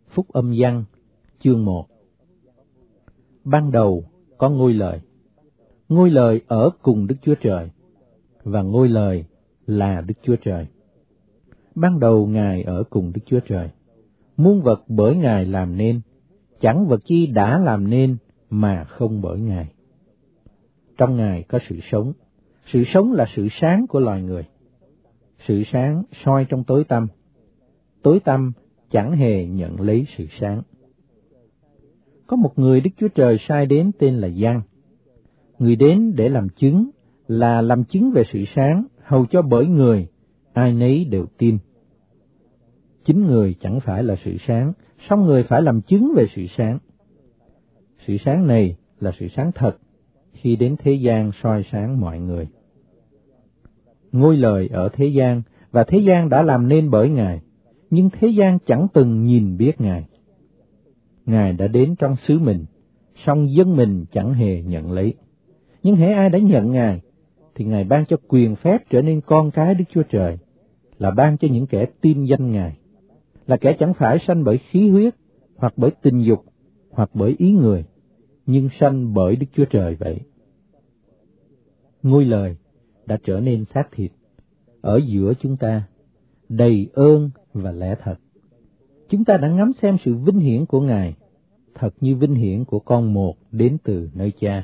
Phúc âm Giăng, chương 1. Ban đầu có ngôi lời. Ngôi lời ở cùng Đức Chúa Trời, và ngôi lời là Đức Chúa Trời. Ban đầu Ngài ở cùng Đức Chúa Trời. Muôn vật bởi Ngài làm nên, chẳng vật chi đã làm nên mà không bởi Ngài. Trong Ngài có sự sống là sự sáng của loài người. Sự sáng soi trong tối tăm chẳng hề nhận lấy sự sáng. Có một người Đức Chúa Trời sai đến tên là Giăng. Người đến để làm chứng, là làm chứng về sự sáng, hầu cho bởi người, ai nấy đều tin. Chính người chẳng phải là sự sáng, song người phải làm chứng về sự sáng. Sự sáng này là sự sáng thật, khi đến thế gian soi sáng mọi người. Ngôi lời ở thế gian, và thế gian đã làm nên bởi Ngài, nhưng thế gian chẳng từng nhìn biết Ngài. Ngài đã đến trong xứ mình, song dân mình chẳng hề nhận lấy. Nhưng hễ ai đã nhận Ngài, thì Ngài ban cho quyền phép trở nên con cái Đức Chúa Trời, là ban cho những kẻ tin danh Ngài, là kẻ chẳng phải sanh bởi khí huyết, hoặc bởi tình dục, hoặc bởi ý người, nhưng sanh bởi Đức Chúa Trời vậy. Ngôi lời đã trở nên xác thịt, ở giữa chúng ta, đầy ơn và lẽ thật. Chúng ta đã ngắm xem sự vinh hiển của Ngài, thật như vinh hiển của con một đến từ nơi Cha.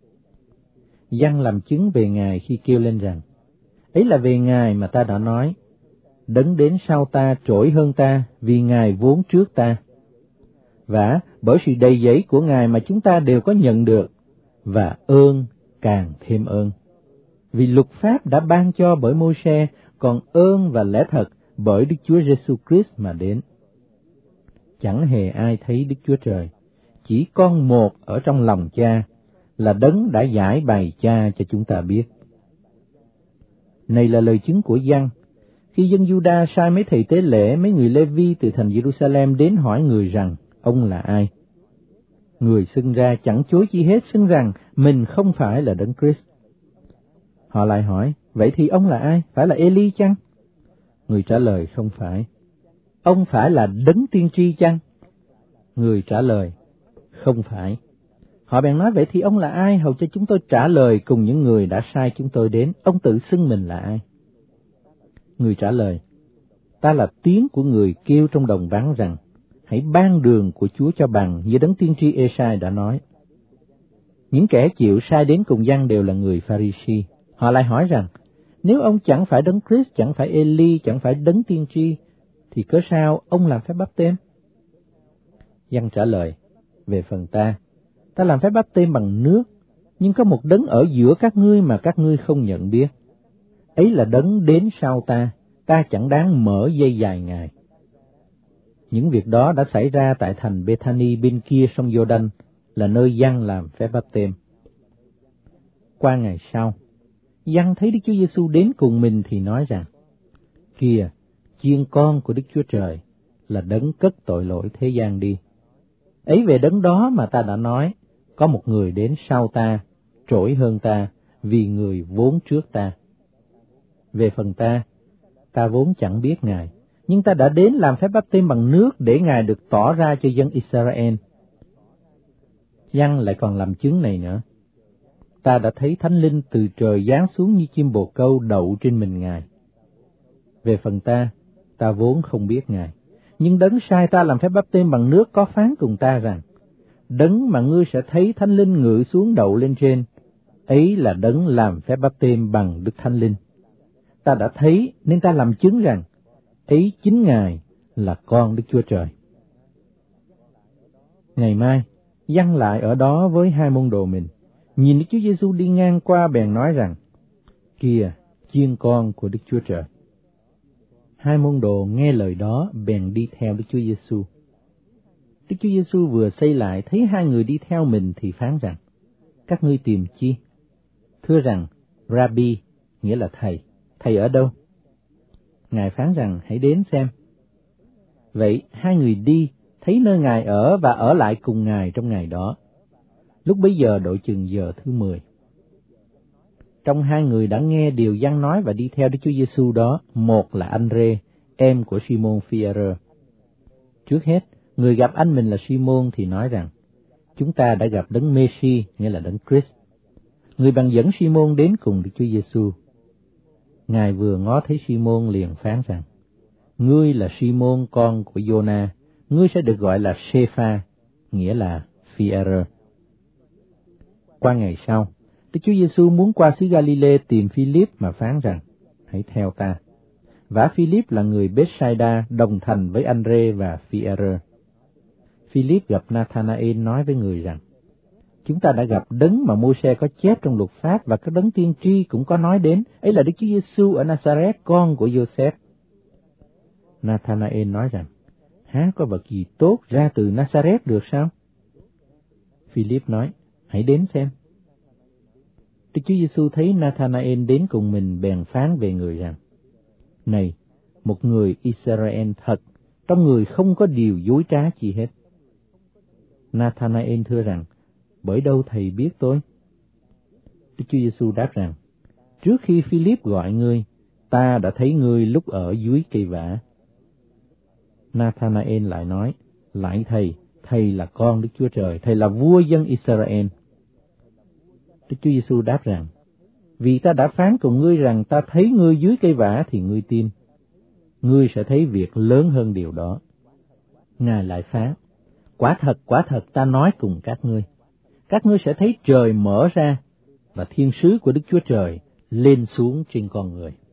Giăng làm chứng về Ngài khi kêu lên rằng, ấy là về Ngài mà ta đã nói, đấng đến sau ta trỗi hơn ta, vì Ngài vốn trước ta. Và bởi sự đầy dẫy của Ngài mà chúng ta đều có nhận được, và ơn càng thêm ơn. Vì luật pháp đã ban cho bởi Môi-se, còn ơn và lẽ thật bởi Đức Chúa Giêsu Christ mà đến. Chẳng hề ai thấy Đức Chúa Trời, chỉ con một ở trong lòng Cha, là đấng đã giải bày Cha cho chúng ta biết. Này là lời chứng của Giăng, khi dân Giu-đa sai mấy thầy tế lễ, mấy người Lê-vi từ thành Giê-ru-sa-lem đến hỏi người rằng, ông là ai? Người xưng ra chẳng chối chi hết, xưng rằng mình không phải là đấng Christ. Họ lại hỏi, vậy thì ông là ai? Phải là Ê-li chăng? Người trả lời, không phải. Ông phải là đấng tiên tri chăng? Người trả lời, không phải. Họ bèn nói, vậy thì ông là ai, hầu cho chúng tôi trả lời cùng những người đã sai chúng tôi đến. Ông tự xưng mình là ai? Người trả lời, ta là tiếng của người kêu trong đồng vắng rằng, hãy ban đường của Chúa cho bằng, như đấng tiên tri Ê-sai đã nói. Những kẻ chịu sai đến cùng Giăng đều là người Pha-ri-si. Họ lại hỏi rằng, nếu ông chẳng phải đấng Christ, chẳng phải Ê-li, chẳng phải đấng tiên tri, thì cớ sao ông làm phép báp têm? Giăng trả lời, về phần ta làm phép báp têm bằng nước, nhưng có một đấng ở giữa các ngươi mà các ngươi không nhận biết. Ấy là đấng đến sau ta chẳng đáng mở dây dài Ngài. Những việc đó đã xảy ra tại thành Bê-tha-ni bên kia sông Giô-đanh, là nơi Giăng làm phép báp têm. Qua ngày sau, Giăng thấy Đức Chúa Giêsu đến cùng mình thì nói rằng, kìa, chiên con của Đức Chúa Trời, là đấng cất tội lỗi thế gian đi. Ấy về đấng đó mà ta đã nói, có một người đến sau ta, trỗi hơn ta, vì người vốn trước ta. Về phần ta vốn chẳng biết Ngài, nhưng ta đã đến làm phép báp têm bằng nước để Ngài được tỏ ra cho dân Israel. Giăng lại còn làm chứng này nữa. Ta đã thấy Thánh Linh từ trời giáng xuống như chim bồ câu đậu trên mình Ngài. Về phần ta vốn không biết Ngài, nhưng đấng sai ta làm phép báp têm bằng nước có phán cùng ta rằng, đấng mà ngươi sẽ thấy Thánh Linh ngự xuống đậu lên trên, ấy là đấng làm phép báp têm bằng Đức Thánh Linh. Ta đã thấy nên ta làm chứng rằng, ấy chính Ngài là con Đức Chúa Trời. Ngày mai, Giăng lại ở đó với hai môn đồ mình, nhìn Đức Chúa Giêsu đi ngang qua bèn nói rằng, kìa, chiên con của Đức Chúa Trời. Hai môn đồ nghe lời đó bèn đi theo Đức Chúa Giêsu. Đức Chúa Giêsu vừa xây lại thấy hai người đi theo mình thì phán rằng, các ngươi tìm chi? Thưa rằng, Rabbi, nghĩa là thầy ở đâu? Ngài phán rằng, hãy đến xem. Vậy hai người đi, thấy nơi Ngài ở và ở lại cùng Ngài trong ngày đó. Lúc bấy giờ độ chừng giờ thứ 10. Trong hai người đã nghe điều Giăng nói và đi theo Đức Chúa Giêsu đó, một là Anh-rê, em của Simon Phi-e-rơ. Trước hết, Người gặp anh mình là Si-môn thì nói rằng, chúng ta đã gặp đấng Mê-si, nghĩa là đấng Christ. Người bèn dẫn Si-môn đến cùng Đức Chúa Giêsu. Ngài vừa ngó thấy Si-môn liền phán rằng, ngươi là Si-môn con của Giô-na, ngươi sẽ được gọi là Sê-pha, nghĩa là Phi-e-rơ. Qua ngày sau, Đức Chúa Giêsu muốn qua xứ Ga-li-lê tìm Phi-líp mà phán rằng, hãy theo ta. Vả Phi-líp là người Bết-sai-đa đồng thành với An-rê và Phi-e-rơ. Phi-líp gặp Na-tha-na-ên nói với người rằng, chúng ta đã gặp đấng mà Mô-sê có chép trong luật pháp và các đấng tiên tri cũng có nói đến, ấy là Đức Chúa Giêsu ở Na-sa-rét, con của Giô-sép. Na-tha-na-ên nói rằng, há có vật gì tốt ra từ Na-sa-rét được sao? Phi-líp nói, hãy đến xem. Đức Chúa Giêsu thấy Na-tha-na-ên đến cùng mình bèn phán về người rằng, này, một người Israel thật, trong người không có điều dối trá chi hết. Na-tha-na-ên thưa rằng, bởi đâu thầy biết tôi? Đức Chúa Giêsu đáp rằng, trước khi Phi-líp gọi ngươi, ta đã thấy ngươi lúc ở dưới cây vả. Na-tha-na-ên lại nói, lạy thầy, thầy là con Đức Chúa Trời, thầy là vua dân Israel. Đức Chúa Giêsu đáp rằng, vì ta đã phán cùng ngươi rằng ta thấy ngươi dưới cây vả thì ngươi tin. Ngươi sẽ thấy việc lớn hơn điều đó. Ngài lại phán, quả thật ta nói cùng các ngươi sẽ thấy trời mở ra và thiên sứ của Đức Chúa Trời lên xuống trên con người.